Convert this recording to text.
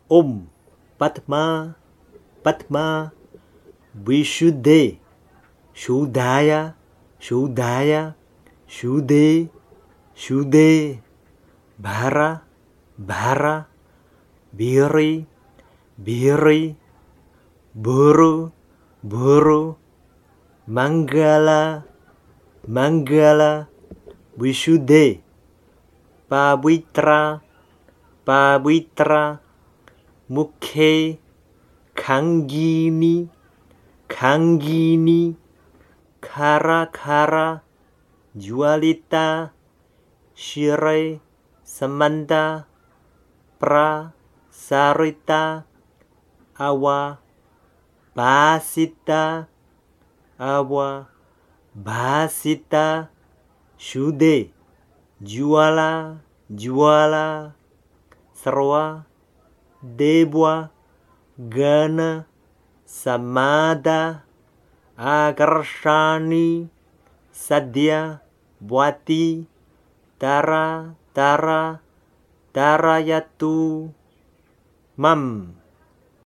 Om Padma Padma Vishuddhe Shuddhaya Shuddhaya Shuddhe Shuddhe Bhara Bhara Bhiri Bhiri Buru Buru Manggala Manggala Vishuddhe Pavitra Pavitra Mukhe Kangini Kangini Kara Kara Jualita Shire Samanta Prasarita Awa Basita Awa Basita Shuddhe Juala Juala Sarwa Debwa Gana Samada Akarshani Sadya Bwati Tara Tara Tarayatu Mam